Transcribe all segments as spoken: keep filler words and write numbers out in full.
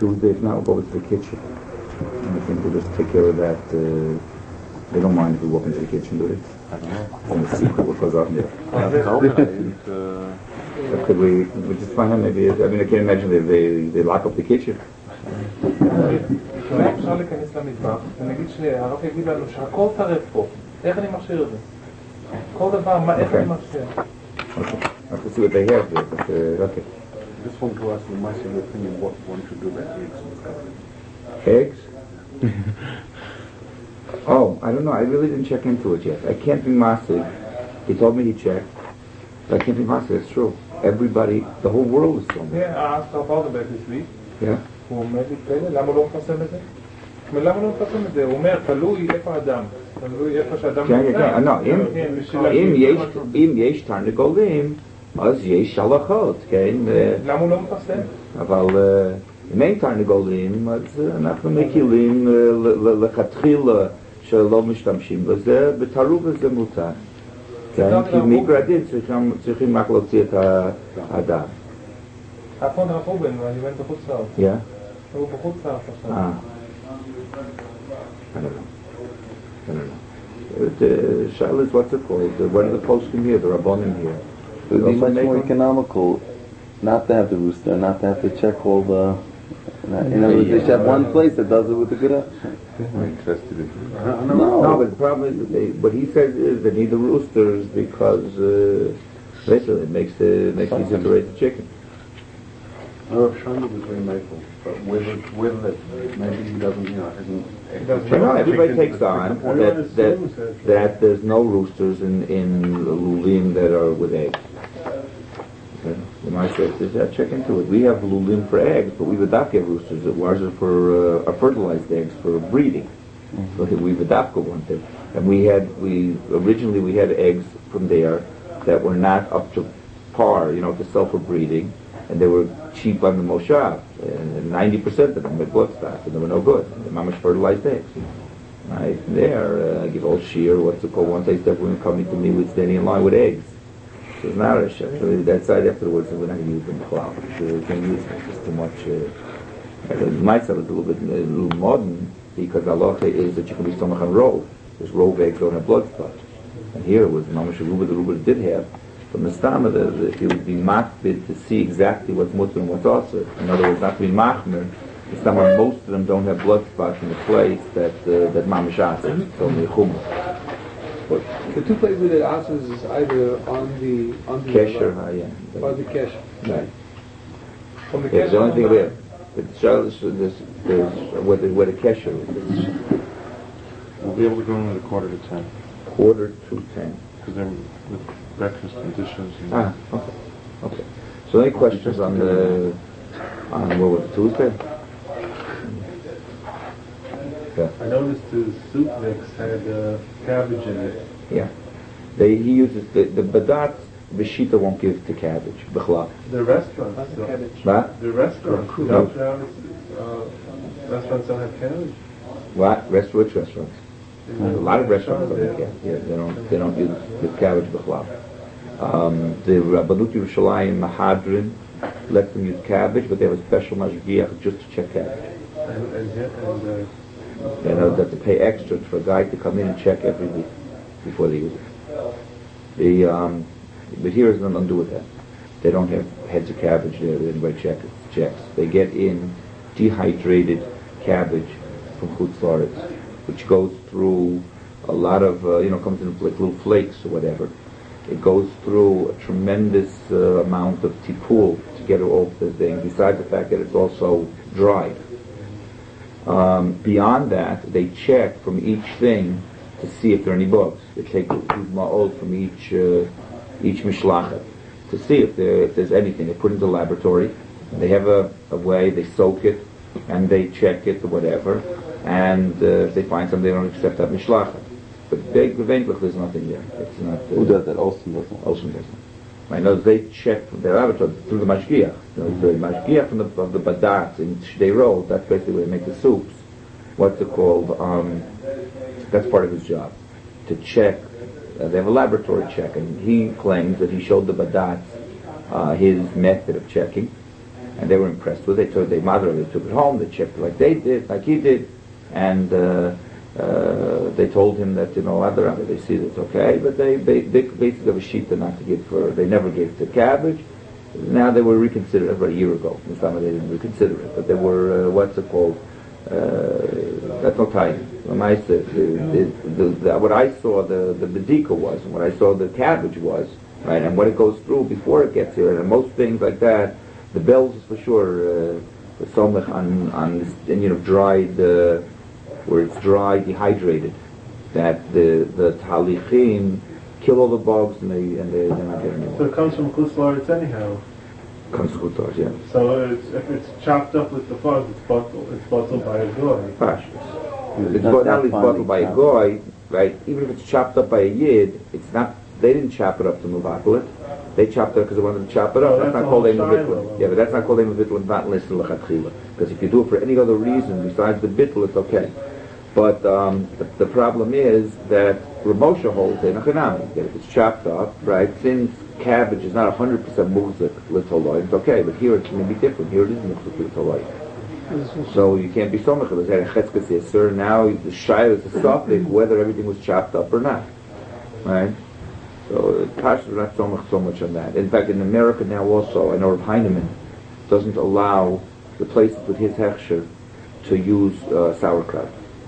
Tuesday. If not, we'll go over to the kitchen. And I think we'll just take care of that. Uh, they don't mind if we walk into the kitchen, do they? I don't know. And the secret what goes on there. Yeah, it's open. I didn't, uh, Uh, Could we, we just find out maybe, I mean, I can't imagine they, they, they lock up the kitchen. אולי אפשר להיכנס למטבח ונגיד שהרב יגיד לנו שהכל טרף פה, איך אני מכשיר את זה? כל דבר, מה, איך אני מכשיר? Okay. I have to see what they have there, but uh, okay. Just want to ask you, my opinion, what one should do about eggs in this country. Eggs? Oh, I don't know. I really didn't check into it yet. I can't be masig. He told me he checked. But I can't be masig. It's true. Everybody, the whole world is so much. כן, הרב אורדנברג אצלי, Yeah. הוא אומר לי כאלה, למה הוא לא מפרסם את זה? למה הוא לא מפרסם את זה? הוא אומר, תלוי איפה האדם. תלוי איפה שהאדם כן, כן, כן. לא, אם- כן, בשביל אם להגיד יש- משהו. אם יש תרנגולים, אז יש שלחות, כן? ו- למה הוא לא מפרסם? אבל אה, אם אין תרנגולים, אז אה, אנחנו מכילים אה, ל- ל- לכתחילה שלא משתמשים בזה, בתערובה זה מותר. כן? כי מגרדין צריכים- צריכים רק להוציא את ה- הדם. האפון הרב רובן, אני בן בחוץ לארץ. Yeah? הוא בחוץ לארץ עכשיו. Ah. I don't know. I don't know. Uh, The Charlotte, what's it called? The, one of the poskim here, the Rabbonim here. It would be Also much make more one? economical not to have the rooster, not to have to check all the... In other words, they should have one place that does it with the good action. I'm interested in No, but the problem is, that they, what he said is they need the roosters because uh, basically it makes the makes it easier to raise the chicken. Oh, Shanda was very maple, but whether whether that maybe he doesn't, you know, hasn't. doesn't You know, everybody chicken- takes on Everyone that that, assumes that. that there's no roosters in in lulim that are with eggs. Okay? You might say, yeah, check into it. We have lulim for eggs, but we would not get roosters. Ours are for uh, are fertilized eggs for breeding. So we would not go one thing. And we had we originally we had eggs from there that were not up to par, you know, to sell for breeding, and they were cheap on the moshav. And ninety percent of them had blood spots, and they were no good. The mamish fertilized eggs. Right there, uh, I give all shear. What's it called? One day, everyone coming to me with standing in line with eggs. So it's not a shit. So that side afterwards, we're not going to use them cloud. So we can't use them. It's too much. Uh, it might sound a little bit a little modern because Allah is that you can be stomach on rove. Because rove eggs don't have blood spots. And here it was mamish ruba. The ruba did have. But Mistama, if you would be makbid to see exactly what's mutter and what's also, in other words, not to be machmer, Mistama, most of them don't have blood spots in the place that uh, that mamish asks. So mechum. The two places that answers is either on the on the Kesher, uh, yeah. or the kesher. Right. From the Yeah, the only thing Kesher, there, but Charlotte, there's, there's where the where the kesher is. We'll be able to go in at a quarter to ten Quarter to ten. because then with breakfast and dishes. And Ah, okay, okay. So any questions on the on what was it, Tuesday? Yeah. I noticed the soup mix had uh, cabbage in it. Yeah. They, he uses the, the badat, Bishita won't give to cabbage, b'chlaf. The restaurants, That's don't- cabbage. What? the restaurants, No. don't have, uh, restaurants don't have cabbage. What? Rest, which restaurants? A lot of restaurants don't have cabbage. Yeah, they don't, they don't use the cabbage b'chlaf. Um, the Rabbanut Yerushalayim Mahadrin lets them use cabbage, but they have a special mashgiach just to check cabbage. And, and, and uh, You know, they have to pay extra for a guy to come in and check every week before they use it. The, um, but here is nothing to do with that. They don't have heads of cabbage there that anybody check, checks. They get in dehydrated cabbage from Chutz La'aretz, which goes through a lot of, uh, you know, comes in like little flakes or whatever. It goes through a tremendous uh, amount of tipul to get it off the thing, besides the fact that it's also dried. Um, beyond that, they check from each thing to see if there are any bugs. They take ma'od from each uh, each mishlachet to see if, there, if there's anything. They put it in the laboratory. They have a, a way. They soak it and they check it or whatever. And uh, if they find something, they don't accept that mishlachet. But they, eventually, there's nothing there. It's not. Uh, Who does that? Olsen does that. Olsen doesn't. I know they check from their laboratory through the mashgiach. You know, the mashgiach from the, of the badat in Shteirot, that's basically where they make the soups. What's it called? Um, that's part of his job. To check, uh, they have a laboratory check, and he claims that he showed the badat uh, his method of checking, and they were impressed with it. They took their mother, they took it home, they checked it like they did, like he did, and uh, uh, they told him that, you know, other they see that it's okay, but they, they, they basically have a sheet not to give for, they never gave to cabbage. Now they were reconsidered about a year ago. In summer they didn't reconsider it, but they were, uh, what's it called, uh, that's no time. The, the, the, the, what I saw the, the bedika was, and what I saw the cabbage was, right, and what it goes through before it gets here, and most things like that, the bells is for sure, uh, the somech on, on this, and, you know, dried, uh, where it's dry, dehydrated, that the, the talichim kill all the bugs and they, and they, they're not getting So more. it comes from Chutz La'aretz anyhow. Comes to Chutzlars, yeah. So it's, if it's chopped up with the bugs, it's bottled, it's bottled by a goy. Pashas. It's Not not that only finely bottled by a chopped. goy, right? Even if it's chopped up by a yid, it's not. They didn't chop it up to mubakal it. They chopped it because they wanted to chop it up. Oh, that's, that's not a called whole ema shiloh. bittul. Yeah, but that's not called ema bittul. Not listen lechatchila. Because if you do it for any other reason besides the bittul, it's okay. But um, the, the problem is that Ramosha holds in a chanami that if it's chopped up, right? Since cabbage is not a hundred percent muchzik litoloi, it's okay. But here it's going to be different. Here it is muchzik litoloi. So you can't be so much. There's a chetzkas yisur. Now the shayla is a suffix whether everything was chopped up or not, right? So Pashas is not so much so much on that. In fact, in America now also, I know Rav Heinemann doesn't allow the places with his hechsher to use uh, sauerkraut,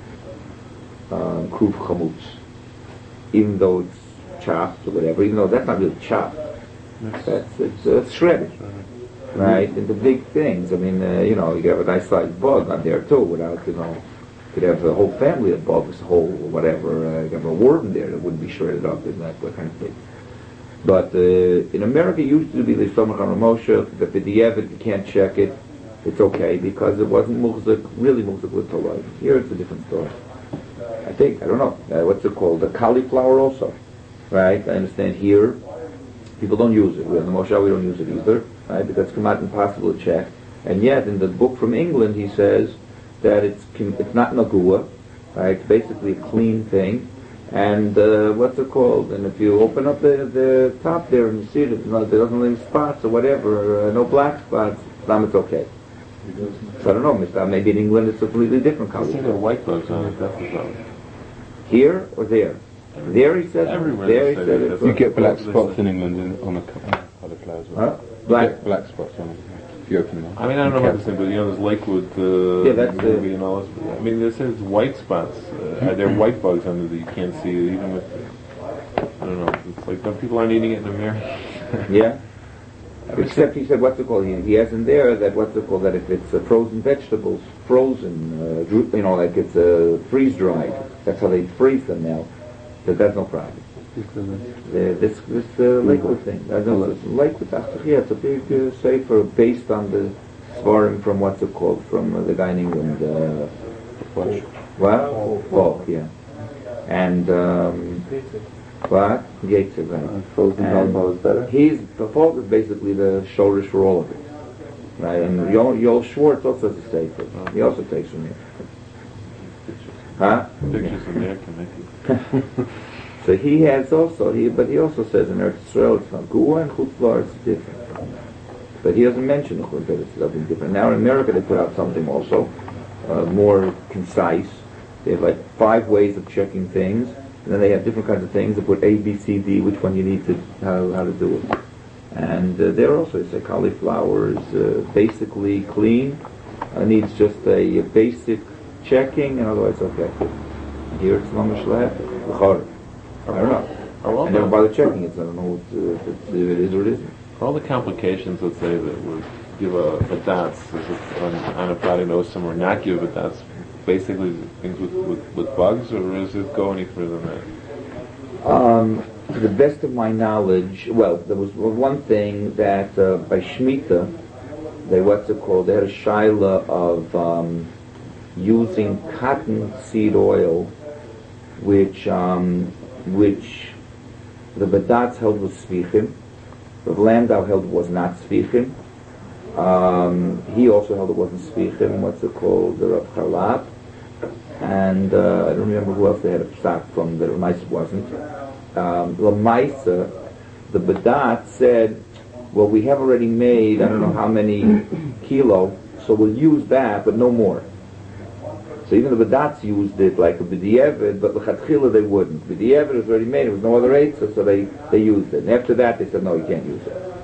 uh, kruv chamutz, even though it's chopped or whatever. Even though that's not really chopped, that's it's uh, shredded. Right, and the big things. I mean, uh, you know, you have a nice sized bug on there too. Without, you know, you could have a whole family of bugs, whole whatever. Uh, you have a worm there that wouldn't be shredded up and that kind of thing. But uh, in America, it used to be the stomach on Ramosha. The b'diavad, you can't check it. It's okay because it wasn't muchzik, really muchzik with Torah. Here it's a different story. I think I don't know uh, what's it called. The cauliflower also, right? I understand here people don't use it. We on the Moshe we don't use it either. Right, because it's come out impossible to check, and yet in the book from England he says that it's it's not nagua, right? It's basically a clean thing, and uh, what's it called? And if you open up the, the top there and you see that no, there doesn't leave spots or whatever, uh, no black spots, then it's okay. So I don't know, Mister Maybe in England it's a completely different color. I think there are white bugs on it. That's the problem. Here or there? There he said. Everywhere There he they say said that. it's You get black spots in England in, on the cauliflower as well. Huh? Black. Black spots on it if you open them. I mean, I don't know about this thing, but you know, there's Lakewood uh, Yeah, that's, uh, movie and all this. I mean, they say it's white spots. Uh, are there white bugs under that you can't see, even with? I don't know. It's like some people aren't eating it in America. Yeah. Except he said, what's it called? He, he has in there that what's it called? That if it's uh, frozen vegetables, frozen, uh, dru- you know, like it's uh, freeze dried. That's how they freeze them now. That that's no problem. The, this this uh, Lakewood thing. I don't know. Lakewood, yeah, it's a big uh, safer based on the svarim from what's it called from uh, the guy in England. Uh, what? Falk, yeah. And um, what? Gates, right. Uh, frozen Dalbo is better. He's the Falk is basically the shoulders for all of it, right? And Yoel, Yoel Schwartz also has a safer. He also takes from here. Huh? Pictures in there can make it. So he has also, he, but he also says in Eretz Yisrael it's not Gua and Chutzlar is different. But he doesn't mention the Chut, that it's something different. Now in America they put out something also uh, more concise. They have like five ways of checking things, and then they have different kinds of things. They put A, B, C, D, which one you need to, how, how to do it. And uh, there also they say cauliflower is uh, basically clean, uh, needs just a, a basic checking, and otherwise okay. Here it's mamash lehefek. I don't know. I never bother checking it, so I don't know what, uh, if, it's, if it is or it isn't. For all the complications, let's say, that would give a, a dance, is it on, on a platinum or not give a dance, basically things with, with, with bugs, or does it go any further than that? Um, to the best of my knowledge, well, there was one thing that uh, by Shemitah, they, what's it called, they had a shaila of um, using cotton seed oil, which um, which the Badatz held was Svichim, Rav Landau held was not Svichim, um, he also held it wasn't Svichim, what's it called, the Rav Charlap, and uh, I don't remember who else they had a psak from, the Lamaisa wasn't. Um, Lamaisa, the Badatz said, well, we have already made, I don't know how many kilo, so we'll use that, but no more. So even the Badats used it like a B'di'evet, but l'chatchila they wouldn't. B'di'evet was already made, there was no other eitzah, so they, they used it. And after that they said, no, you can't use it.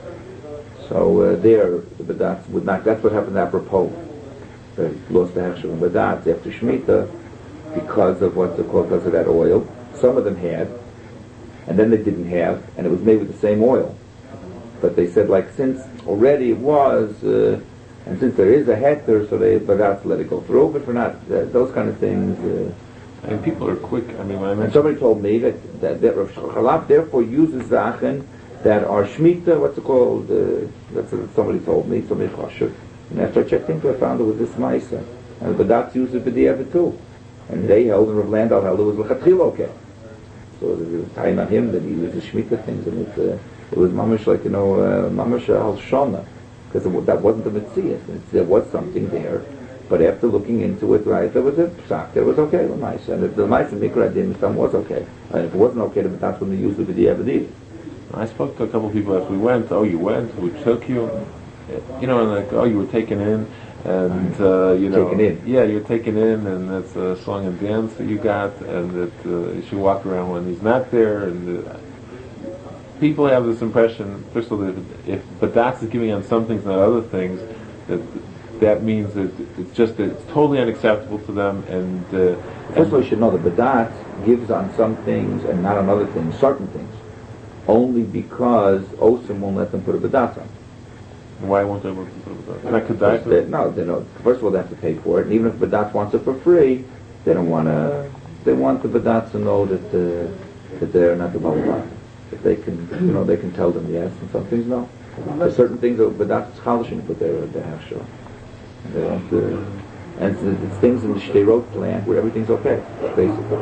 So uh, there, the Badats would not, that's what happened apropos. They lost the Hechsher and Badats after Shemitah because of what's called, because of that oil. Some of them had, and then they didn't have, and it was made with the same oil. But they said, like, since already it was, uh, and since there is a heter, so they, but that's let it go through. But for not uh, those kind of things. Uh, and people are quick. I mean, when I and mentioned somebody told me that that, that Rav Chalap therefore uses zachen that are shmita. What's it called? Uh, that's what somebody told me. Somebody chashuv. And after I checked into it, I found it was this ma'isa. And the Badats used it b'di'evet too. And they held, and Rav Landau held it was l'chatchil okay. So there was time on him that he used the shmita things, and it uh, it was mamash like you know uh, mamash al shana. Because that wasn't the Metzias. There was something there, but after looking into it, right, there was a psak. There was okay with mice, and if the mice and mikra din some was okay, and if it wasn't okay, then that's when they used the b'di'evet. I spoke to a couple of people as we went. Oh, you went? Who took you? You know, and like, oh, you were taken in, and uh, you know, taken in. Yeah, you're taken in, and that's a song and dance that you got, and that uh, you should walk around when he's not there, and. Uh, People have this impression, first of all, that if Badats is giving on some things, not other things, that that means that it's just that it's totally unacceptable to them. And uh, first of all, you should know that Badats gives on some things and not on other things, certain things, only because Osam won't let them put a Badats on. Why won't they let them put a Badats? And I could die for it. No, they don't. First of all, they have to pay for it, and even if Badats wants it for free, they don't want to. They want the Badats to know that uh, that they're not the Baal. If they can, you know, they can tell them yes, and some things no. There's certain things, but that's chalishim, but they're the hashah. They don't, uh, and it's, it's things in the Shteirot plant where everything's okay, basically.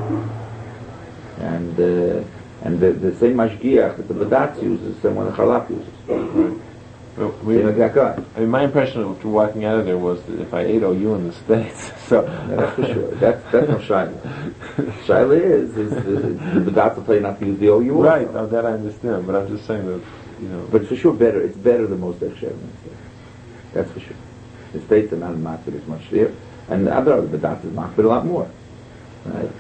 And uh, and the, the same mashgiach that the Badatz uses, the same one the Chalap uses. Right. Well, we, same exact guy. I mean, my impression of walking out of there was that if I ate O U in the States, so yeah, that's for sure. That's that's no shaila. Shaila is is the, the Badatz will tell you not to use the O U. Right, now that I understand, but I'm just saying that you know. But for sure, better. It's better than most Echshev. That's for sure. The States are not makbid as much there, and the other the Badatz is makbid a lot more. Right.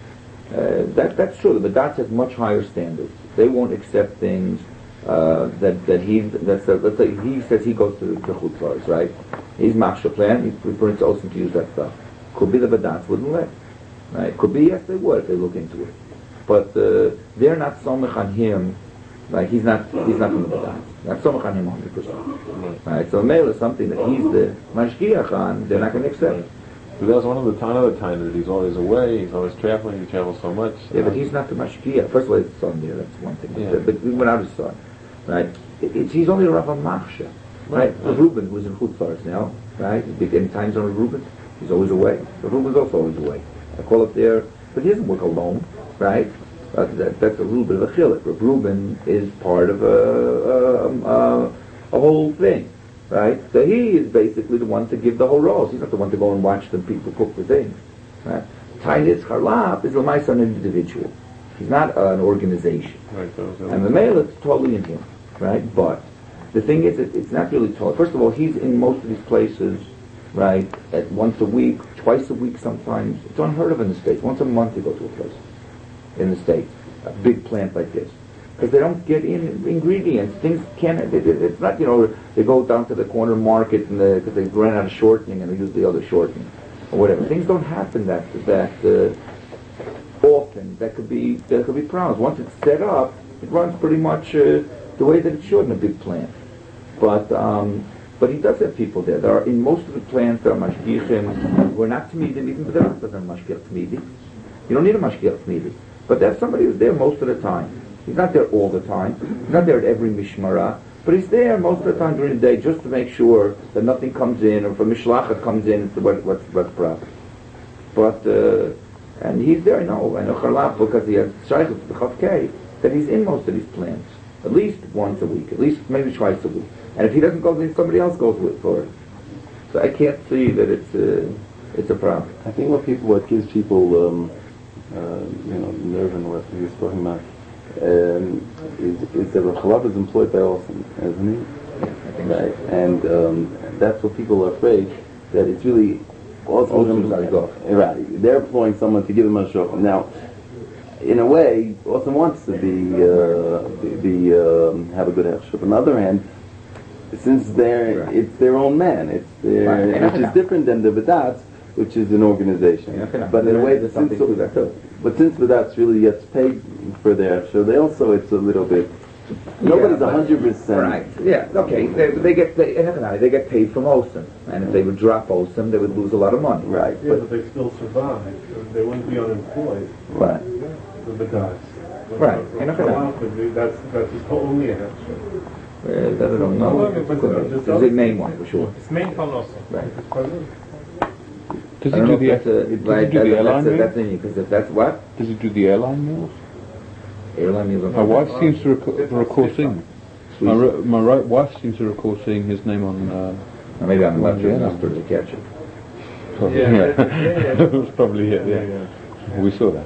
Uh, that that's true. The Badatz has much higher standards. They won't accept things. Uh, that that he that's uh, let's say he says he goes to the chutzlars, right? He's machshel plan. He prefers Osam to use that stuff. Could be the Badats wouldn't let, right? Could be yes they would if they look into it, but uh, they're not somech on him. Like he's not he's not from the Badats. Not somech on him one hundred percent. Right? So mail is something that he's the mashgiach on. They're not going to accept. But that was one of the time of the time that he's always away. He's always traveling. He travels so much. Yeah, but he's not the mashgiach. First of all, his son there. That's one thing. Yeah. But we went out his son. Right, it, it's, he's only a Rav Machsha, right? right. Reuben, who's in Chutzars now, right? Big any time zone of Reuben, he's always away. So Reuben's also always away. I call up there, but he doesn't work alone, right? Uh, that, that's a little bit of a chilek. Reuben is part of a, a, a, a whole thing, right? So he is basically the one to give the whole roles. He's not the one to go and watch the people cook the things, right? Tainitz Charlap is l'maisa an individual. He's not uh, an organization. Right, those and the male is totally in him, right? But the thing is, it, it's not really totally. First of all, he's in most of these places, right, at once a week, twice a week sometimes. It's unheard of in the States. Once a month you go to a place in the States, a big plant like this. Because they don't get in ingredients. Things can't, it, it, it's not, you know, they go down to the corner market and because they ran out of shortening and they use the other shortening or whatever. Things don't happen that, that, uh, often. That could be there could be problems. Once it's set up, it runs pretty much uh, the way that it should in a big plant. But um, but he does have people there. There are in most of the plants there are mashgichim. We're not tamidim, even there aren't mashgiach tamidi. You don't need a mashgiach tamidi. But there's somebody who's there most of the time. He's not there all the time. He's not there at every mishmara. But he's there most of the time during the day just to make sure that nothing comes in, or if a mishlachet comes in, it's what, what's what's proper. But uh, and he's there, I know, I know Charlap, because he has shaykhut, the Chavkei, that he's in most of these plants. At least once a week, at least maybe twice a week. And if he doesn't go, then somebody else goes with for it. So I can't see that it's uh, it's a problem. I think what people, what gives people, um, uh, you know, nerve and what he was talking about, um, is, is that Rav Chalab is employed by Olson, isn't he? Right, and um, that's what people are afraid that it's really Olson got to go. Right, they're employing someone to give them a shofar. Now, in a way, Olson wants to be uh, be, be um, have a good hechsher. On the other hand, since they're Right. it's their own man, it's their, Right. which is different than the Vedatz, which is an organization. Yeah, But in a way, there's since, something to that too. but since Vedatz really gets paid for their hechsher, they also it's a little bit. Nobody's a but- hundred percent. Right. Yeah. Okay. They, they get they, they get paid from Olsen, and if they would drop Olsen, they would lose a lot of money. Right. Yeah, but they still survive. They wouldn't be unemployed, Right. the guys. Right. And if it- That's, that's just only a hechsher. Uh, that I don't know. No, but- but- There's a main one for sure. It's main from also. Right. Does I he don't do know the if that's a, does right, he do that- the that's airline a, meals? that's in because if that's what Does he do the airline meals? airline meals. My wife seems to recall, recall seeing. My, Sweet. re- my right wife seems to recall seeing his name on. Uh, Or maybe I'm not Yeah. sure enough to catch it. probably, Yeah, yeah, yeah, yeah. it was probably it. Yeah, we saw that.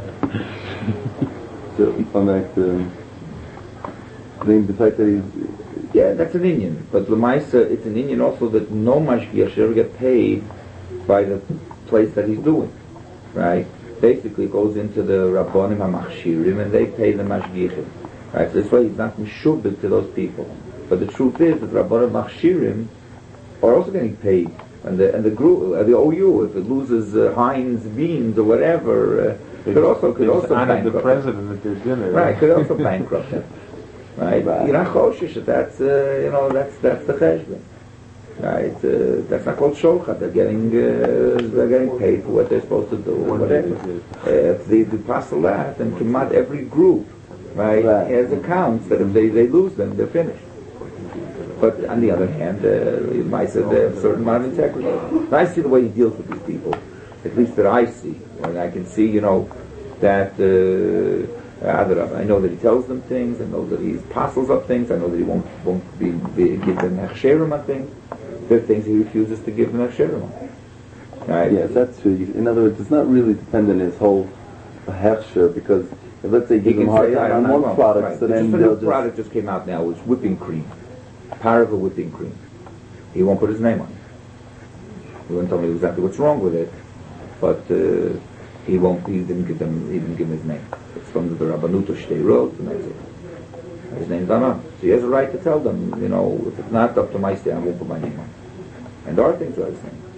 So on that, um, the the fact that he's Yeah, that's an Indian. But Lamaisa, it's an Indian also that no mashgiach should ever get paid by the place that he's doing. Right? Basically it goes into the Rabbonim HaMachshirim and they pay the mashgiachim. Right? So this way he's not mishubed to those people. But the truth is that Rabbonim HaMachshirim are also getting paid. And the, and the group, uh, the O U, if it loses uh, Heinz beans or whatever, uh, could also, could They just also honored the bankrupt. president at their dinner. Right, could also bankrupt him. Right? Right. You're not choshish, that's, uh, you know, that's, that's the cheshbon. Right? Uh, that's not called shochat. They're getting, uh, they're getting paid for what they're supposed to do, or whatever. Uh, if they do passel that, then Kemat, every group, right, Right. has accounts that if they, they lose them, they're finished. But on the other hand, uh, you might say they have a certain amount of integrity. And I see the way he deals with these people, at least that I see. And I can see, you know, that, uh, Adarab, I know that he tells them things, I know that he parcels up things, I know that he won't, won't be, be, give them hechsherim on things. There are things he refuses to give them hechsherim on. Right? yes, that's true. In other words, it's not really dependent on his whole hechsher because if, let's say He give them can hard say, I time don't on know, one product, right. so Just then a they'll new just product just came out now, it's whipping cream. Parava whipping cream. He won't put his name on it. He won't tell me exactly what's wrong with it, but uh, he won't. He didn't give them. He didn't give him his name. It's from the Rabbanut Shtei Road, and that's it. His name's not on. So he has a right to tell them. You know, if it's not up to my state, I won't put my name on. And there are things where his name.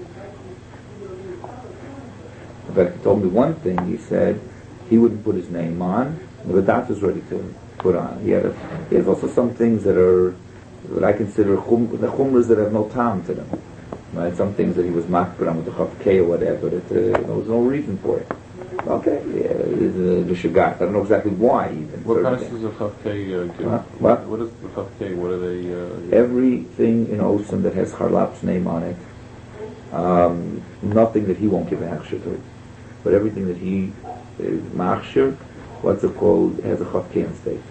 In fact, he told me one thing. He said he wouldn't put his name on. The Vedat was ready to put on. He had. A, he has also some things that are what I consider chum, the chumras that have no time to them. Right? Some things that he was makbid on with the chafkei or whatever. That uh, there was no reason for it. Okay, yeah, it's uh, the shagat. I don't know exactly why even. What certain price things. does a chafkei uh, give? Huh? What? What is the chafkei? What are they? Uh, Everything in Osim that has Harlap's name on it, um, nothing that he won't give a hechsher to. But everything that he is machsher, what's it called, has a chafkei in state.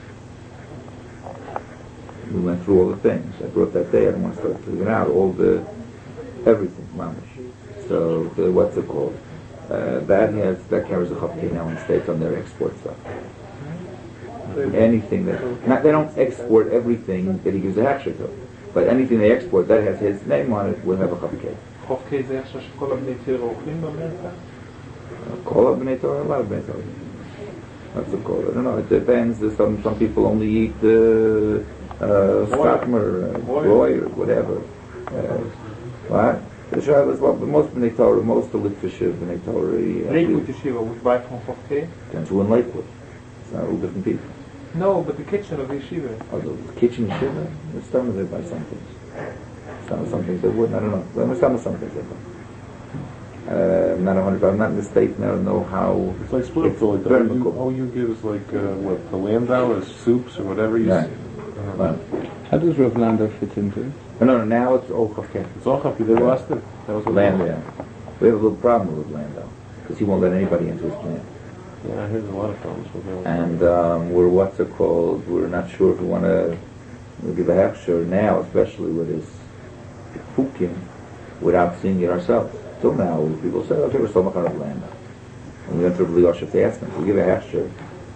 We went through all the things. I brought that day. I don't want to start figuring out all the everything, mamish. So the, what's it called? Uh, that has that carries a chafkei now in states on their export stuff. Anything that not, they don't export everything that he gives a hechsher to, but anything they export that has his name on it will have a chafkei. חופקי זה עכשיו שכל הבני תיאור אוכלים באמריקה? Call up B'nai Torah, a lot of B'nai Torah. What's it called? I don't know. It depends. There's Some some people only eat uh, uh, Stockmer, uh, Roy, or whatever. Uh, what? The Shabbos, well, but most B'nai Torah, most of Litvishiv B'nai Torah. Lakewood Yeshiva would buy from Chofkei? Depends who in Lakewood. It's not all different people. No, but the kitchen of the yeshiva. Although the kitchen shiva, it's done with it by some things. Some some things they wouldn't. I don't know. But some some things they don't. Uh, I'm not a hundred. I'm not in the state now to know how. it's like split up. So like the very O U, cool. O U gives like uh, what the landau or soups or whatever you. Right. s- uh, Well, How does Rav Lando fit into it? no, no, no. Now it's all chafkei. It's all chafkei. They lost it. That was what Land, yeah. We have a little problem with Lando because he won't let anybody into his plant. Yeah, I heard a lot of problems with that. And um, we're what's it called? We're not sure if we want to give a hechsher now, especially with his fukim, without seeing it ourselves. Till now, people say, "Okay, we're still not going to Lando." And we went to Rabbi Yosef to ask him, "We give a hechsher.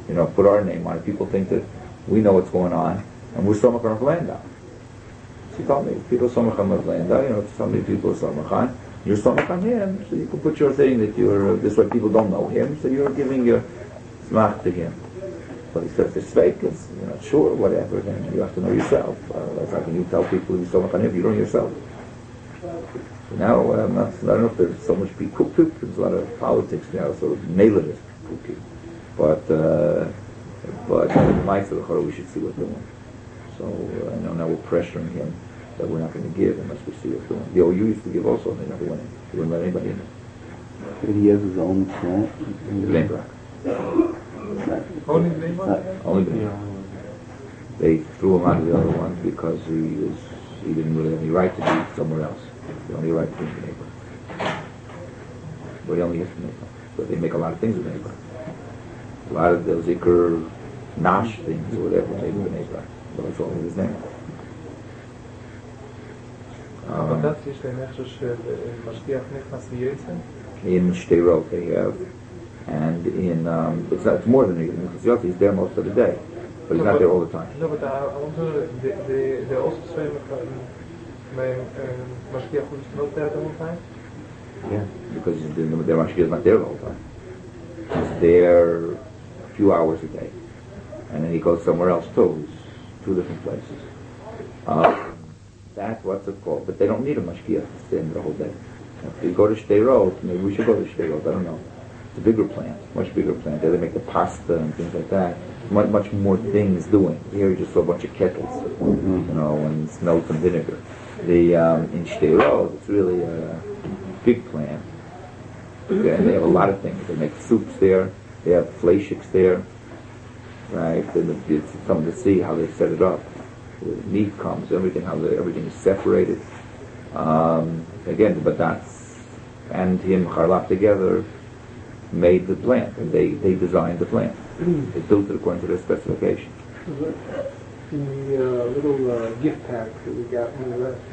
you know, put our name on it. People think that we know what's going on, and we're Somach on Landa. She told me, people Somach on Landa, you know, so many people are Somach on. You're Somach on him, so you can put your thing that you're, uh, this way people don't know him, so you're giving your smach to him. But he says, it's fake, it's, you're not sure, whatever, then you have to know yourself. Uh, that's how can you tell people you're Somach on him if you don't know yourself. So now, um, not, I don't know if there's so much pikuk, there's a lot of politics now, so nail it. But, uh, but in the Ma'aseh L'Chorah, we should see what's doing. So, uh, I know now we're pressuring him that we're not going to give unless we see what's doing. The O U used to give also, and they never went in. They wouldn't let anybody in. But he has his own plant. Bnei Brak. Only Bnei Brak? Only Bnei Brak. They threw him out of the other ones because he was, he didn't really have any right to be somewhere else. The only right to be in Bnei Brak. But he only has Bnei Brak. But they make a lot of things in Bnei Brak. A lot of those Iker Nash things or whatever made in Bnei Brak. But that's all his name. אבל דעת יש להם משהו של משגיח נכנס ויצא? In Shterot they have, and in, um, it's, not, it's more than a he's there most of the day, but he's not there all the time. No, but I, I want to know, the, the, the also say משגיח who's not there the whole time? Yeah, because the, the Mashgiach is not there all the time. He's there a few hours a day, and then he goes somewhere else too. It's two different places. Uh, That's what's it called. But they don't need a mashgiach to stand the whole day. If you go to Shterot, maybe we should go to Shterot, I don't know. It's a bigger plant, much bigger plant. There they make the pasta and things like that. Much, much more things doing. Here you just saw a bunch of kettles, you know, and smells and vinegar. The um, in Shterot, it's really a big plant. Okay, and they have a lot of things. They make soups there. They have fleischiks there, right? And it's something to see how they set it up. The meat comes, everything, how the, everything is separated. Um, again, the Badats and him, Charlap together, made the plant, and they, they designed the plant. They built it according to their specification. In the uh, little uh, gift pack that we got when we left,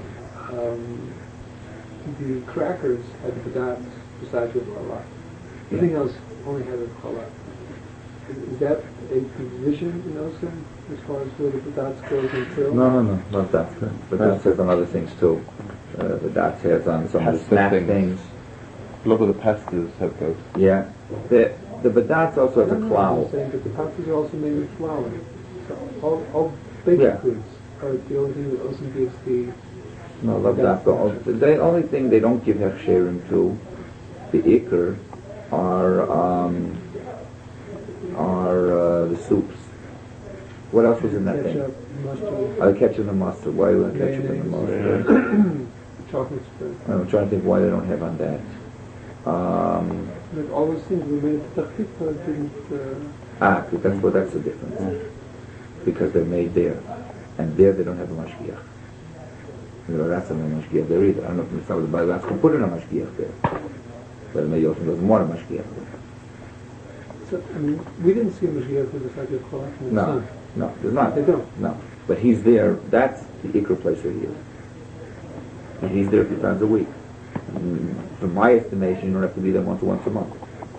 um, the crackers had the Badats besides with Charlap. Everything else only had a Charlap. Is that a division in those things, as far as where the Badats goes until? No, no, no, not that. But that has on other things too. Uh, the Badats has on some of the Pasta snack things. things. A lot of the pastas have those. Yeah. The the Badats also has I a don't know, cloud. I'm saying that the pastas are also made with flour. So all, all baking Yeah. goods are the only thing that also gives the... No, love that. The, o- the only thing they don't give hechsherim to, the ikr, are um, are uh, the soups. What else was in that thing? Ketchup, mustard, Uh, ketchup and mustard. Why do they have ketchup and mustard? chocolate spread. I'm trying to think why they don't have on that. Um, But all those things were made at Tachit, but didn't... Uh, ah, that's what that's the difference. Because they're made there, and there they don't have a mashgiach. You know, that's not a mashgiach there either. I don't know if some of the Bible can put in a mashgiach there, but maybe also doesn't want a mashgiach there. so, I mean, we didn't see a Mashiach with the fact of Kolach in the No, sun. no, there's not. They don't. No, but he's there. That's the ikr place where he is, and he's there a few times a week. And from my estimation, you don't have to be there once or once a month.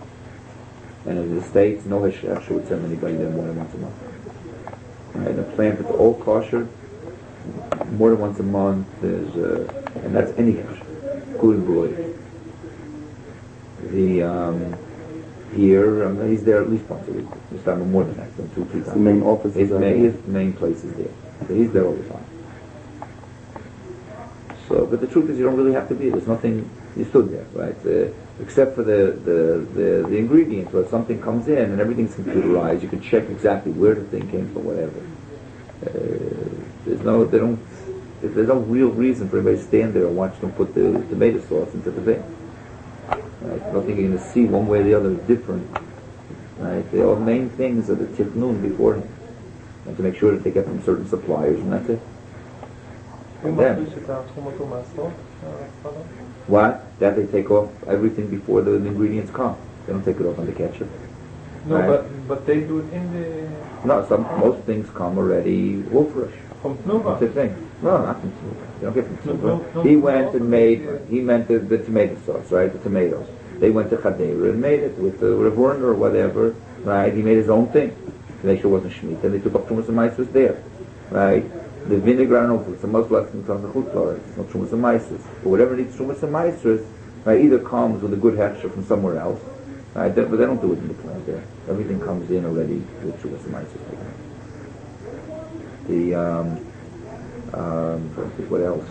And in the States, no hashgacha would send anybody there more than once a month. Right? A plant that's all kosher, more than once a month, there's, uh, and that's any hashgacha, including broiled. The um, here, um, he's there at least once a week. This time more than that, than two, three times. The main office His is main, there. his main place is there. So he's there all the time. So, but the truth is, you don't really have to be. There's nothing. You stood there, right? Uh, except for the, the, the, the ingredients, where something comes in and everything's computerized. You can check exactly where the thing came from, whatever. Uh, there's no, they don't. There's no real reason for anybody to stand there and watch them put the tomato sauce into the thing. Right? I don't think you're going to see one way or the other is different. Right? The all main things are the tifnun beforehand, and to make sure that they get from certain suppliers, and that's it. הוא Them. מחליש את התחום אותו מהסוף? ההתחלה? What? That they take off everything before the ingredients come. They don't take it off on the ketchup. No, Right. but, but they do it in the... No, some most things come already raw fresh. From That's Tnuva. the thing. No, not from Tnuva. They don't get from No, Tnuva. no, no, He no, went no, and made, yeah. he meant the, the tomato sauce, right? The tomatoes. They went to Chadera and made it with the Rav Werner or whatever. right? He made his own thing to make sure it wasn't Shemitah. They took up Trumas and Maasros there, right? The vinegar, I don't know if it's a most likely in terms of Chutlar, it's not Trumas and Maasros. But whatever needs Trumas and Maasros, right, either comes with a good hechsher from somewhere else, right? But they don't do it in the plant there. Everything comes in already with Trumas and Maasros. The, um, um, what else?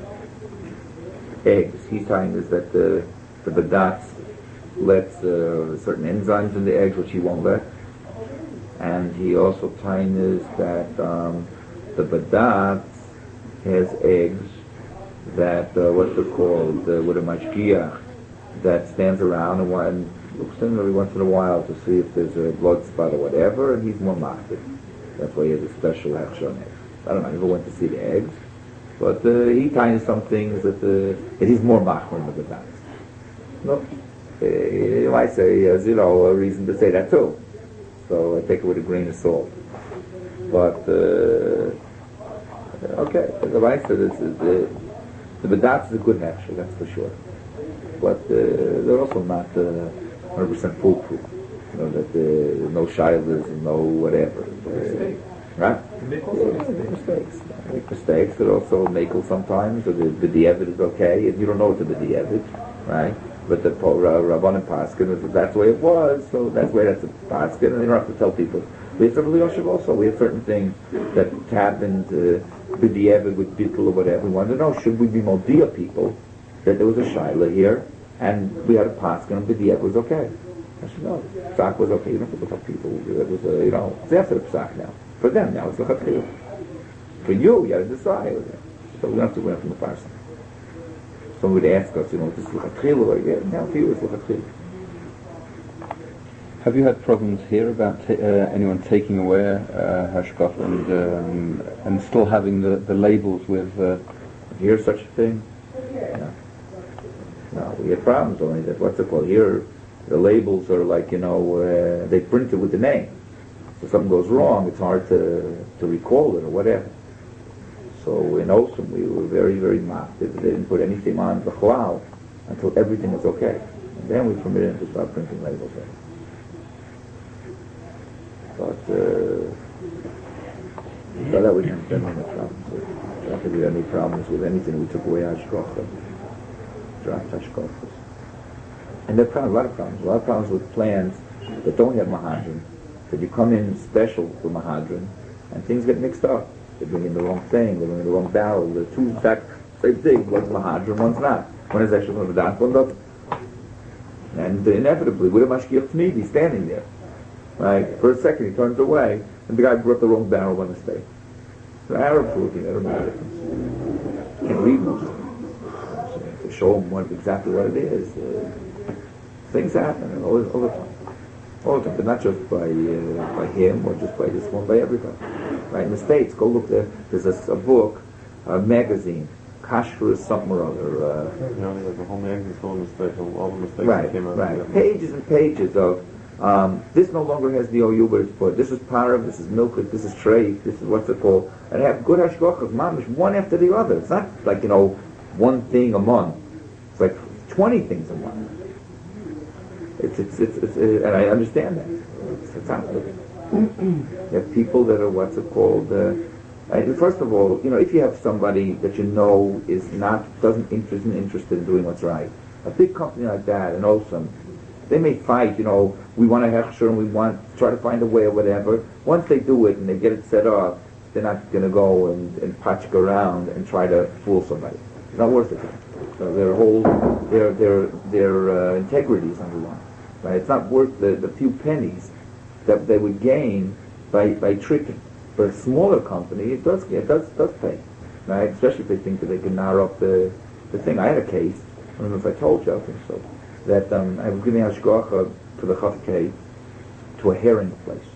Eggs. He's telling us that the, the Badatz lets uh, certain enzymes in the eggs, which he won't let. And he also telling us that um, the Badatz has eggs that, uh, what's it called, uh, with a mashgiach that stands around and, and looks in every once in a while to see if there's a blood spot or whatever, and he's more machted. That's why he has a special hechsher on eggs. I don't know, I never went to see the eggs, but uh, he tells some things that, uh, that he's more machmer than the Badatz. No, uh, you might say, as you know, a reason to say that too. So I take it with a grain of salt. But, uh, okay, the right said this is the, the Badatz is a good hechsher, that's for sure. But uh, they're also not uh, one hundred percent foolproof. You know, that uh, no shaylas and no whatever. Uh, right? Yeah, make mistakes. Make mistakes. They're also makel sometimes, or the, the di'evid is okay, and you don't know what the di'evid, right? But the Rabban and Paskin, that's the way it was, so that's the way that's a Paskin, and they don't have to tell people. We have certain Yoshev also, we have certain things that happened, uh, b'di'evid with bittul or whatever. We wanted to know, should we be Modia people, that there was a Shaila here, and we had a Paskin, and b'di'evid was okay. I said, no, Psak was okay, you don't have to tell people, it was, uh, you know, it's after the Psak now. For them now, it's L'chatchila. For you, you had to decide. So we don't have to learn from the person. Someone would ask us, you know, this is L'chatchila, or yeah, now for you it's L'chatchila. Have you had problems here about ta- uh, anyone taking away uh, hashgacha and um, and still having the, the labels with? Uh, Here's such a thing? No. No, we had problems only that, what's it called? Here, the labels are like, you know, uh, they print it with the name. So if something goes wrong, it's hard to to recall it or whatever. So in Osum, we were very, very mocked. They didn't put anything on the chalal until everything was okay. And then we permitted them to start printing labels. But, uh, so that we didn't have any problems with. I don't think we had any problems with anything. We took away hashgacha, dropped hashgachas. And there are problems, a lot of problems. A lot of problems with plants that don't have mahadrin. That you come in special for mahadrin, and things get mixed up. They bring in the wrong thing, they bring in the wrong barrel. The two, in fact, same thing. One's mahadrin, one's not. One is actually one of the dot, one doesn't. And uh, inevitably, with a mashgiach tmidi standing there, right? For a second, he turns away, and the guy brought the wrong barrel by mistake. So Arab food, you never know the difference. You can't read most of them. So you have to show them what, exactly what it is. Uh, things happen all, all the time. All the time, but not just by uh, by him or just by this one, by everybody. Right? In the States, go look there. There's a, a book, a magazine, Kashrus something or other. Uh, You know, like the whole magazine's full of mistakes, all the mistakes right, that came out. right. of Pages and pages of um, this no longer has the O U, but it's put. This is parav, this is milkut, this is treif, this is what's it called. And have good hashgachas, mamish, one after the other. It's not like, you know, one thing a month. It's like twenty things a month. It's, it's, it's, it's, uh, and I understand that. It's, it's not good. You have people that are, what's it called, uh, uh, first of all, you know, if you have somebody that you know is not, doesn't interest, isn't interested in doing what's right, a big company like that, and Osam, they may fight, you know, we want a hechsher and we want to try to find a way or whatever. Once they do it and they get it set up, they're not going to go and, and patchik around and try to fool somebody. It's not worth it. So their whole, their, their, their uh, integrity is under one. Right? It's not worth the, the few pennies that they would gain by, by tricking. For a smaller company, it does it does does pay, right? Especially if they think that they can narrow up the, the thing. I had a case, I don't know if I told you, I think so, that um, I was giving hashgacha to the chavkei to a herring place,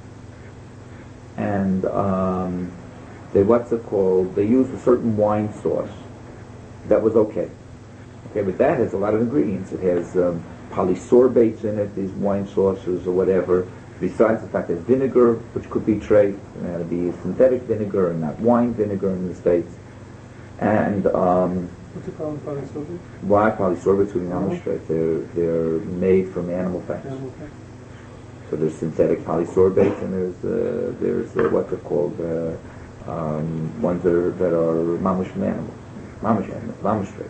and um, they what's it called? They used a certain wine sauce that was okay, okay, but that has a lot of ingredients. It has um, polysorbates in it, these wine sauces or whatever. Besides the fact that vinegar, which could be treif, it had to be synthetic vinegar and not wine vinegar in the States. And um, What's it called, polysorbate? why polysorbates would be non treif? They're they're made from animal fats. Animal fat. So there's synthetic polysorbates, and there's uh, there's uh, what they're called uh, um, ones that are, that are mamish from animals, mamish animals, mamish straight.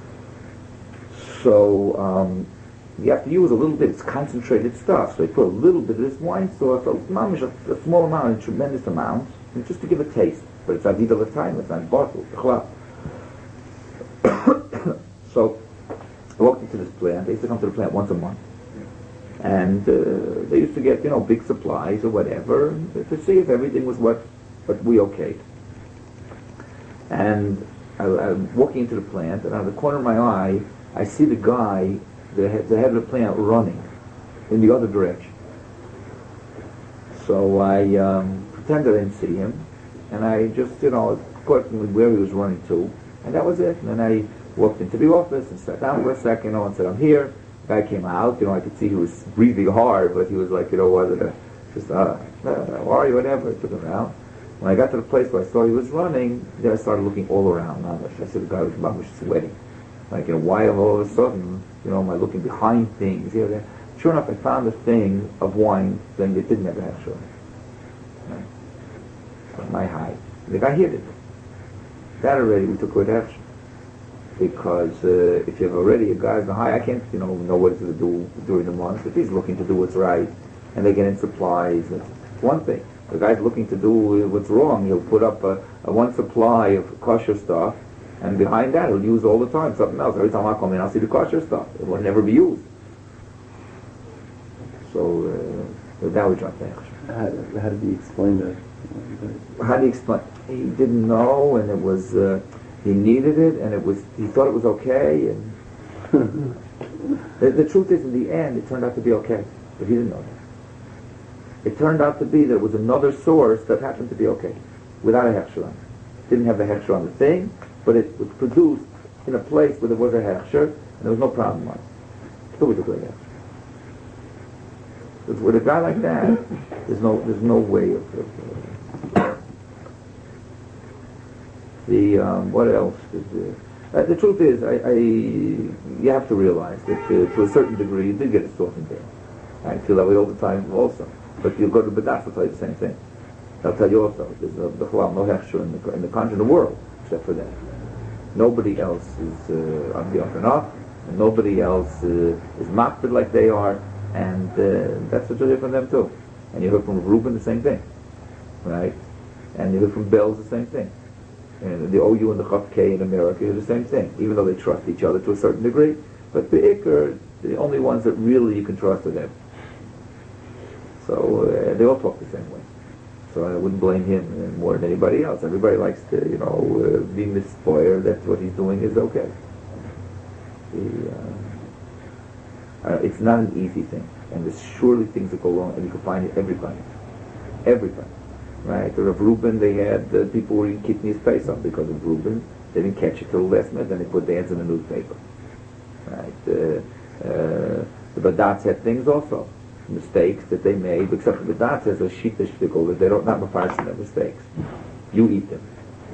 So um, you have to use a little bit. It's concentrated stuff. So they put a little bit of this wine sauce, a mamish, a, a small amount, a tremendous amount, and just to give a taste. But it's avida l'tayim. It's not bottled. So I walked into this plant. They used to come to the plant once a month. And uh, they used to get, you know, big supplies or whatever to see if everything was what, what we okayed. And I, I'm walking into the plant, and out of the corner of my eye, I see the guy, the head, the head of the plant, running in the other direction. So I um, pretended I didn't see him, and I just, you know, questioned where he was running to, and that was it. And then I walked into the office and sat down for a second, you know, and said, I'm here. Guy came out, you know, I could see he was breathing hard, but he was like, you know, wasn't a, just, uh, uh, how are you, whatever. I took him out. When I got to the place where I saw he was running, then I started looking all around. I said, the guy was about sweating. Like, you know, why all of a sudden, you know, am I looking behind things here, there? Sure enough, I found a thing of wine, then it didn't have a hechsher. Right? My high. The guy hid it. That already, we took away the hechsher. Because uh, if you have already a guy in the high, I can't, you know, know what to do during the month. If he's looking to do what's right, and they get in supplies, it's one thing. The guy's looking to do what's wrong. He'll put up a, a one supply of kosher stuff, and behind that he'll use all the time something else. Every time I come in, I'll see the kosher stuff. It will never be used. So uh, that was not there. How, how did he explain that? How did he explain? He didn't know, and it was. Uh, He needed it, and it was. He thought it was okay, and the, the truth is, in the end, it turned out to be okay. But he didn't know that. It turned out to be that it was another source that happened to be okay, without a hechsher on it. Didn't have the hechsher on the thing, but it was produced in a place where there was a hechsher, and there was no problem on it. Still was a good hechsher. Because with a guy like that, there's no, there's no way of. of uh, The um, what else? Is, uh, uh, the truth is, I, I you have to realize that uh, to a certain degree you did get a softened there. I feel that way all the time, also. But you go to B'das, they'll tell you the same thing. They'll tell you also there's a, the no hechsher in the in the country, in the world, except for them. Nobody else is uh, on the up and up, and nobody else uh, is makbid like they are, and uh, that's what you hear from them too. And you heard from Reuben the same thing, right? And you heard from Bells the same thing. And the O U and the Chav K in America are the same thing, even though they trust each other to a certain degree. But the Iker, the only ones that really you can trust are them. So uh, they all talk the same way. So I wouldn't blame him more than anybody else. Everybody likes to, you know, uh, be mispoiled. That's what he's doing is okay. The, uh, uh, it's not an easy thing, and there's surely things that go wrong, and you can find it everybody, everybody. Right, the Rav Reuben, they had uh, people were eating kidneys Pesach because of Reuben. They didn't catch it till the last minute, then they put the ads in the newspaper. Right, uh, uh, the Badatz had things also, mistakes that they made, except for the Badatz has a sheet shtickle that they don't not refer to their mistakes. You eat them.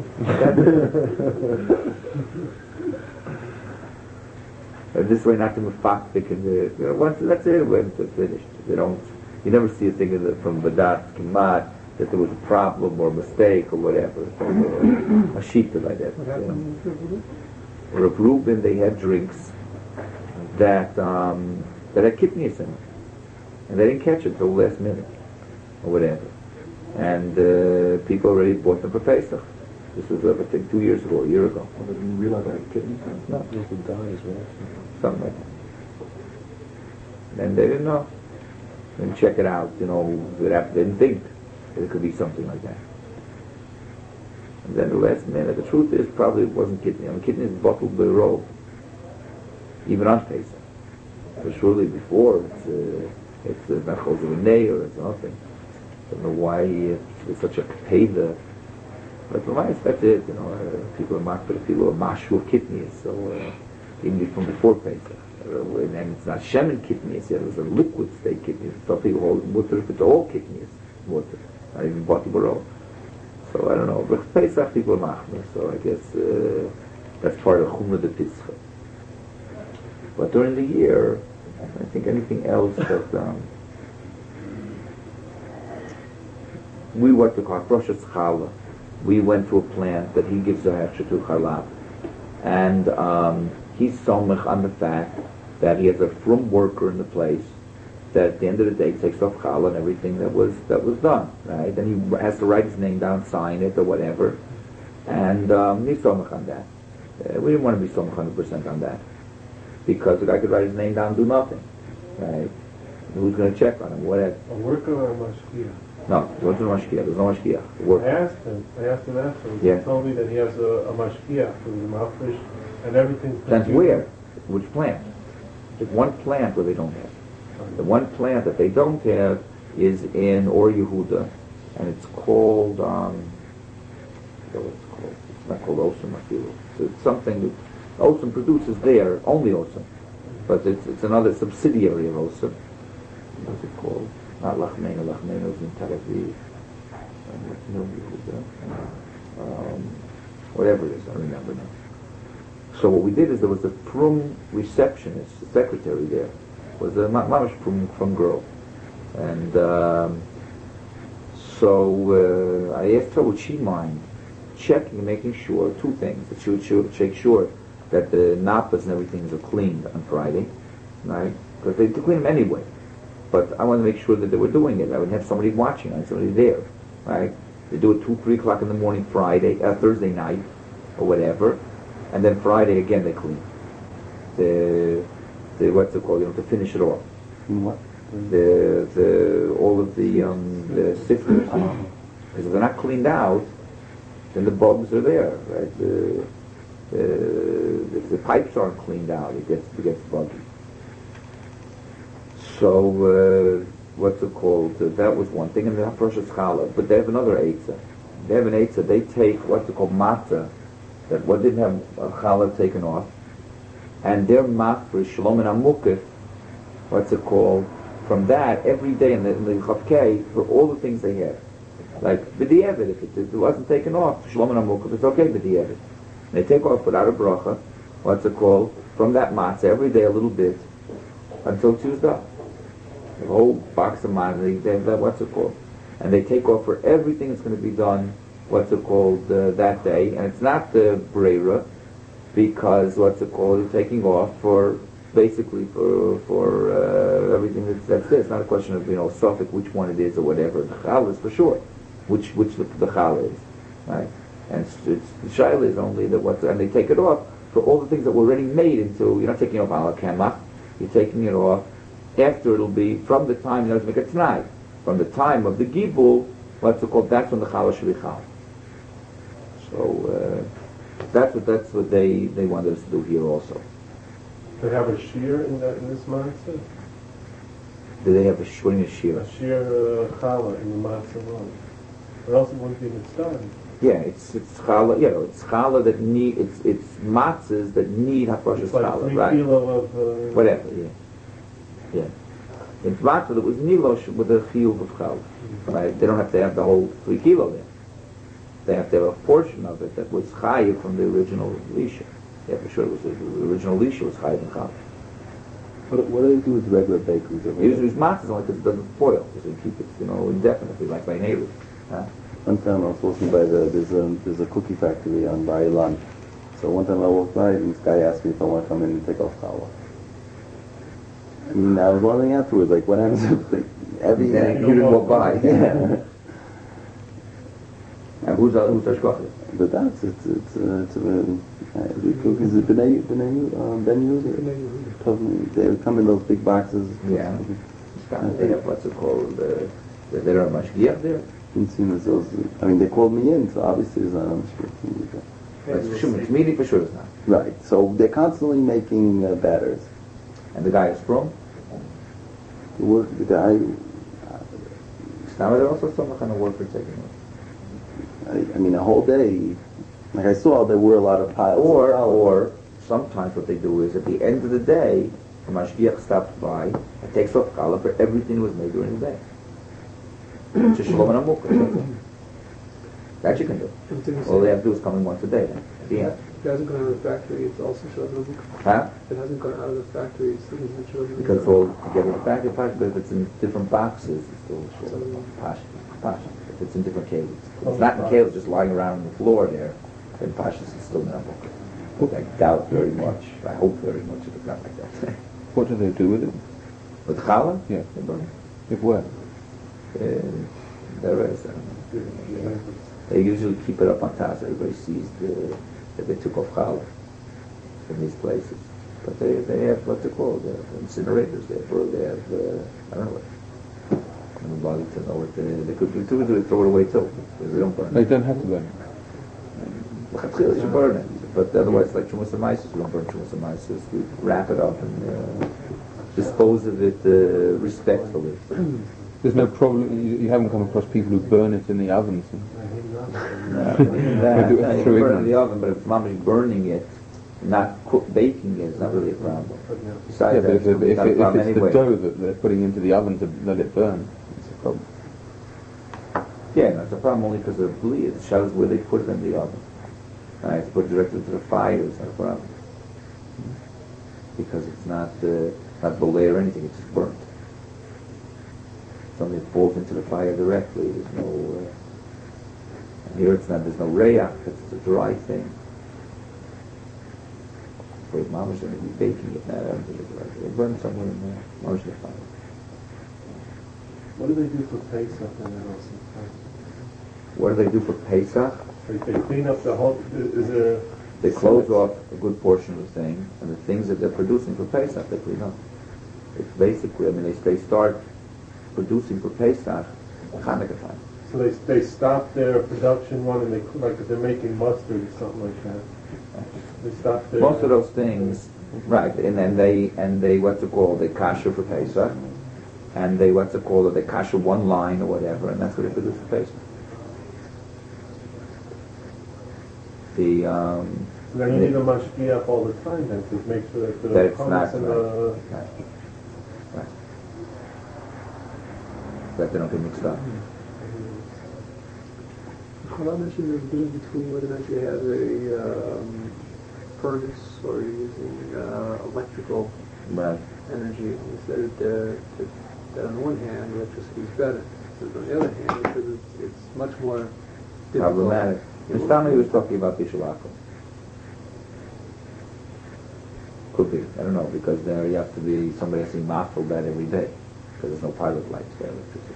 And this way, not to mafaktik, and you know, once that's it, when it's finished. They don't. You never see a thing in the, from Badatz Kimat that there was a problem or a mistake or whatever. So, uh, a sheet like that. What happened in Rav Reuben, they had drinks that um, that had kidneys in it, and they didn't catch it till the last minute or whatever. And uh, people already bought them for Pesach. This was, I think, two years ago, a year ago. I didn't realize I had kidneys. No. They would die as well. Something like that. And they didn't know. They didn't check it out, you know, they didn't think that it could be something like that. And then the last minute, the truth is probably it wasn't kidney. I mean, kidney is bottled by roll, even on Pesach. But surely before, it's uh, it's uh, not called a nay or it's nothing. I don't know why it's, it's such a payda. But for my that's it, you know, uh, people are marked, but people are mashu of kidneys, so uh, even from before Pesach. Uh, and it's not shemen kidneys, yet it was a liquid state kidneys. Some people hold water if it's all kidneys, water, not even bottle roll. So I don't know, but Pesach people are machmer, so I guess uh, that's part of Chumra de Tischa. But during the year, I think anything else that, um, we went to Karproshes Challah. We went to a plant that he gives a hechsher to Challah. And um, he's somech on the fact that he has a frum worker in the place that at the end of the day takes off challah and everything that was that was done, right? And he has to write his name down, sign it, or whatever. And um, he's somech on that. Uh, we didn't want to be somech one hundred percent on that because the guy could write his name down and do nothing, right? Who's going to check on him? Whatever. A worker or a mashkiach? No, there wasn't a mashkiach. There's no mashkiach. I Worker. asked him, I asked him afterwards. Yeah. He told me that he has a, a mashkiach who's a mafresh and everything's That's computed. where? Which plant? There's one plant where they don't have. The one plant that they don't have is in Or Yehuda, and it's called, um, I forget what it's called. It's not called Osam, I feel. So it's something that Osam produces there, only Osam. But it's, it's another subsidiary of Osam. What's it called? Not Lachmeina, Lachmeina is in Tel Aviv. Um, whatever it is, I don't remember now. So what we did is there was a frum receptionist, a secretary there, was a ma- mamish frum, frum girl. And um, so uh, I asked her would she mind checking and making sure, two things, that she would sure, make sure that the nappas and everything are cleaned on Friday, right? Because they clean them anyway. But I wanted to make sure that they were doing it. I would have somebody watching, I had somebody there, right? They do it two, three o'clock in the morning Friday, uh, Thursday night, or whatever. And then Friday again they clean. The, the what's it called? You know, to finish it off. What? The the all of the um, the sifters. Because if they're not cleaned out, then the bugs are there, right? The, the if the pipes aren't cleaned out, it gets it gets buggy. So uh, what's it called? Uh, that was one thing, and the Hafrosh Challah. But they have another eitzah. They have an eitzah. They take what's it called matzah. That what didn't have a challah taken off, and their mafresh shalom and amukif, what's it called? From that, every day in the, in the chavkei, for all the things they have, like b'di'evet, if it, if it wasn't taken off, shalom and amukif, it's okay b'di'evet. They take off without a bracha, what's it called? From that matzah, every day a little bit, until it's used up. The whole box of matzah, they, they have that, what's it called? And they take off for everything that's going to be done. What's it called uh, that day, and it's not the Breira, because what's it called, you're taking off for basically for for uh, everything that's that's it. It's not a question of you know suffix which one it is or whatever. The chal is for sure, which which the, the chal is, right? And it's, it's the shaila is only that what, and they take it off for all the things that were already made into. You're not taking it off ala kamach, you're taking it off after it'll be from the time you know to make a t'nai, from the time of the gibul. What's it called? That's when the challah should be chal. So uh, that's what that's what they, they wanted us to do here also. They have a shear in that in this matzah. Do they have a shwing a shear? A shear uh, challah in the matzah alone, or else it wouldn't be mitzvah. Yeah, it's it's challah. You know, it's challah that need it's it's matzahs that need hafrashas It's like challah, three right? kilo of uh, Whatever. Yeah, yeah. It's matzah that was nilosh with a chiyuv of challah, right? They don't have to have the whole three kilo there. They have to have a portion of it that was chayiv from the original lisha. Yeah, for sure, it was the original lisha was chayiv and challah. What, what do they do with regular bakeries? over Usually there? it's matzahs only because it doesn't spoil, because they keep it, you know, indefinitely, like my neighbors. Huh? One time I was walking by the there's a there's a cookie factory on Bar Ilan. So one time I walked by and this guy asked me if I want to come in and take off challah. I mean, I was wondering afterwards, like, what happens if like, every Yeah, you didn't walk by. Yeah. And who's uh, who's Ashkoch? But that's it's it's uh, it's uh, uh, the cookies is B'nai B'nai uh, Ben Yehuda. Told me they would come in those big boxes. Yeah. They have what's it called? Uh, they don't have mashgiach there. Didn't seem as those. I mean, they called me in, so obviously there's not much good. That's for sure. It's meaty for sure it's not. Right. So they're constantly making uh, batters. And the guy is from? The work, the guy. Now they're also some kind of worker taking it. I, I mean, a whole day. Like I saw, there were a lot of piles. Or of or sometimes what they do is at the end of the day, the mashgiach stops by and takes off challah for everything that was made during the day. Just shalom and amukah. That you can do. All they have to do is come in once a day then, at the end. If it hasn't gone out of the factory, it's also Shalom. Huh? If it hasn't gone out of the factory, it's still Shalom. Because it's all together in the factory, but if it's in different boxes, it's still shalom. Pash. pasha. If it's in different kelis. If it's not in kelis, just lying around on the floor there, then pashas is still not book. But I doubt very much. I hope very much if it's not like that. What do they do with it? With challah? Yeah. They burn it. If where? Uh, there is. I don't know. They usually keep it up on top so everybody sees the, that they took off challah from these places. But they they have what's it called? They have incinerators. They have, or they have uh, I don't know what. I don't bother to know what they, they could do. They throw it away too. They don't burn They it. don't have to burn it. They should burn it. But otherwise, like Chumas Amaisis, we don't burn Chumas Amaisis. We wrap it up and uh, dispose of it uh, respectfully. There's no problem. You, you haven't come across people who burn it in the ovens. And No, that, do it no, you through burn it in ignorance. the oven, but if mom is burning it, not cook, baking it, it's not really a problem. Besides yeah, that, but if, it's if, not if, a it- if problem it's anyway. the dough that they're putting into the oven to let it burn, it's a problem. Yeah, no, it's a problem only because of bleed. It shows where they put it in the oven. Right, to put it directly to the fire is not a problem. Because it's not uh, not boleh or anything, it's just burnt. Something that falls into the fire directly. There's no. Uh, and here it's not. There's no reyach. It's a dry thing. Wait, mama's going to be baking it now. I don't think it's right. They burn somewhere in there. Mama's going to find it. What do they do for Pesach and then also? What do they do for Pesach? They, they clean up the whole, is there... They close off a good portion of the thing, and the things that they're producing for Pesach, they clean up. It's basically, I mean, they, they start producing for Pesach Hanukkah time. So they, they stop their production run and they, like if they're making mustard or something like that. They stop their... Most of those things, right, and then they, and they, what's it called, they kasher for Pesach, and they, what's it called, they kasher one line or whatever, and that's what they produce for Pesach. The, um... So then you need a mashgiach all the time then to make sure that the that it's hummus not and right. the... Right. Right. That they don't get mixed up. Well, I mentioned there's a difference between whether or not you have a um, furnace or you're using uh, electrical Right. energy. You said that, uh, that, that on the one hand, electricity is better. But on the other hand, because it's, it's much more difficult. Problematic. Mister Stanley was talking about Bishulako. Could be. I don't know, because there you have to be, somebody has to be mindful of that every day, because there's no pilot lights for electricity.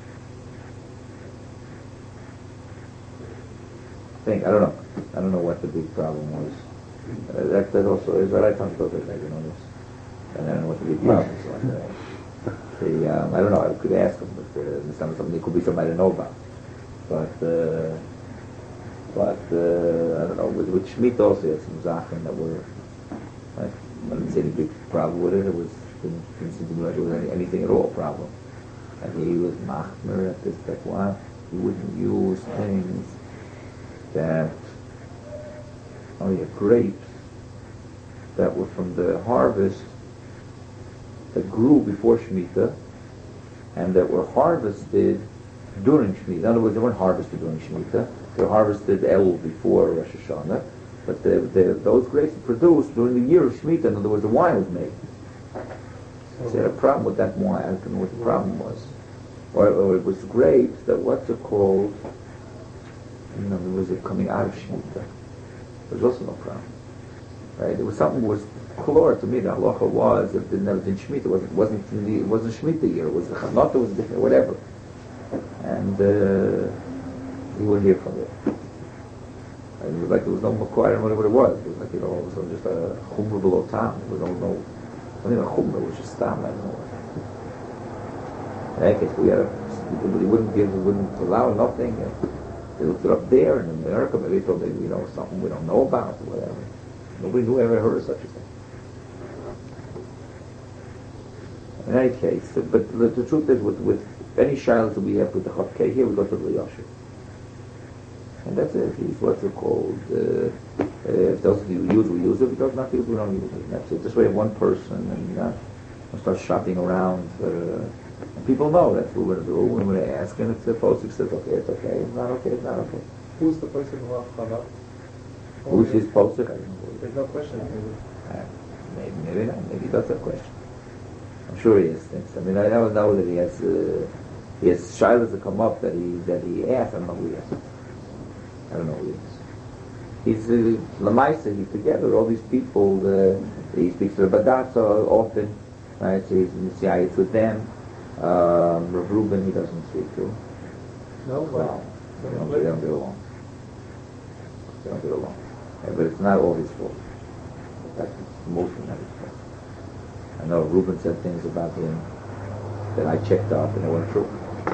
I think, I don't know. I don't know what the big problem was. Uh, that, that also is what I talked about that, you know, this. And I don't know what the big problem is. Like, uh, the, um, I don't know, I could ask him, but uh, there's some- something, it could be something I don't know about. But, uh, but, uh, I don't know, with, with Schmidt also had some Sachen that were, like, I didn't see any big problem with it. It was, didn't, didn't seem to me like it was any, anything at all problem. And he was machmer at this, that one. He wouldn't use things that, oh yeah, grapes that were from the harvest that grew before Shemitah and that were harvested during Shemitah. In other words, they weren't harvested during Shemitah. They were harvested El before Rosh Hashanah. But the, the, those grapes were produced during the year of Shemitah. In other words, the wine was made. So they had a problem with that wine. I don't know what the problem was. Or, or it was grapes that, what's it called? You know, was it coming out of Shemitah? There was also no problem. Right? There was something was clear to me. The halacha was if it never did Shemitah. It wasn't wasn't in the, it wasn't Shemitah year. It was the Chanukah. Was different. Whatever. And uh, he wouldn't hear from it. And it was like there was no makor. I don't know what it was. It was like, you know, it was just a chumrah below town. There was no, no, not even a chumrah. It was just stam. I don't know. In that case, we had a, he wouldn't give, he wouldn't allow nothing. They looked it up there, and in America, maybe they thought maybe, you know, something we don't know about, or whatever. Nobody knew, ever heard of such a thing. In any case, but the, the truth is, with, with any shilas that we have with the Chafkei here, we go to the Yashir. And that's it. He's what's it called? Uh, uh, if those of you use, we use it. If those not use, we don't use it. That's it. This way, one person, and uh, we'll start shopping around. Uh, and people know that's what we're going to do. We're going to ask, and if the postage says, okay, it's okay. It's not okay. It's not okay. Who's the person who asked about? Who's his postage? I don't know. There's no question. Uh, maybe, maybe not. Maybe that's a question. I'm sure he has things. I mean, I know know that he has. Uh, He has shilas that come up that he that he asked. I don't know who he is. I don't know who he is. He's uh, Lamaisa. He's together with all these people. Uh, he speaks to the Badatza often, right? So he's in the it's with them. Um, Rav Reuben he doesn't speak to. No, Well, they don't, they don't get along. They don't get along. Yeah, but it's not all his fault. That's mostly not his fault. I know Reuben said things about him that I checked out and they weren't true.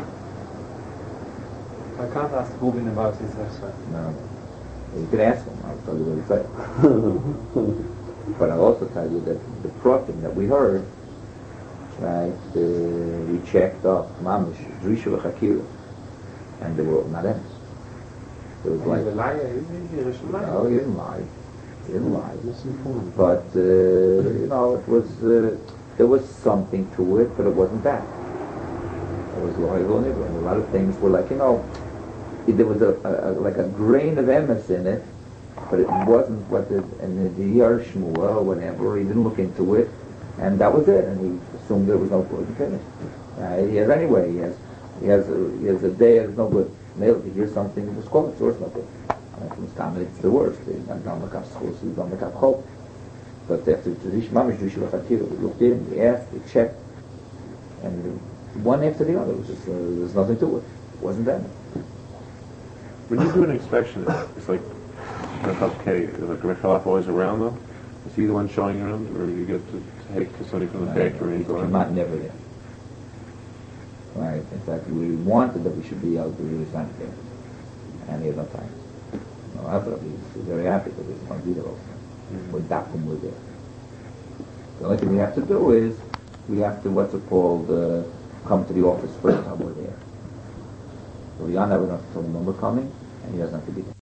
I can't ask Rubin about his restaurant. No. You can ask him, I'll tell you what he said. But I'll also tell you that the protein that we heard, right, uh, we checked up, Mamish, Drisha V'Chakira, and they were not ends. It was like, He's a liar, he's a, he's a liar. no, he didn't lie. He didn't lie. But, uh, you know, it was, uh, there was something to it, but it wasn't that. It was loyal and a lot of things were like, you know, there was a, a, a like a grain of emes in it, but it wasn't what the, and the Yar Shmuel or whatever, he didn't look into it, and that was it, and he assumed there was no good and finished. Uh, he has anyway, he has, he has a, he has a day that's no good. Male, to hear something, it was called, so it's not good. From his comment, it's the worst. He's not going to make schools, he's going to make hope. But after Trish Mamish, we looked in, we asked, we checked, and one after the other, it was just, uh, there's nothing to it. It wasn't that. When you do an inspection, it's like Rechel K. Is like Rechel always around though? Is he the one showing around, or do you get to take somebody from the factory and go I'm in? not never there. Right. In fact, we wanted that we should be able to really sign there. And he had no time. No, after he's very happy because he's going to be there also. We're Dakum, we're there. The only thing we have to do is, we have to, what's it called, uh, come to the office first time we're there. So Yana, we don't have to tell him when we're coming, and he doesn't have to be there.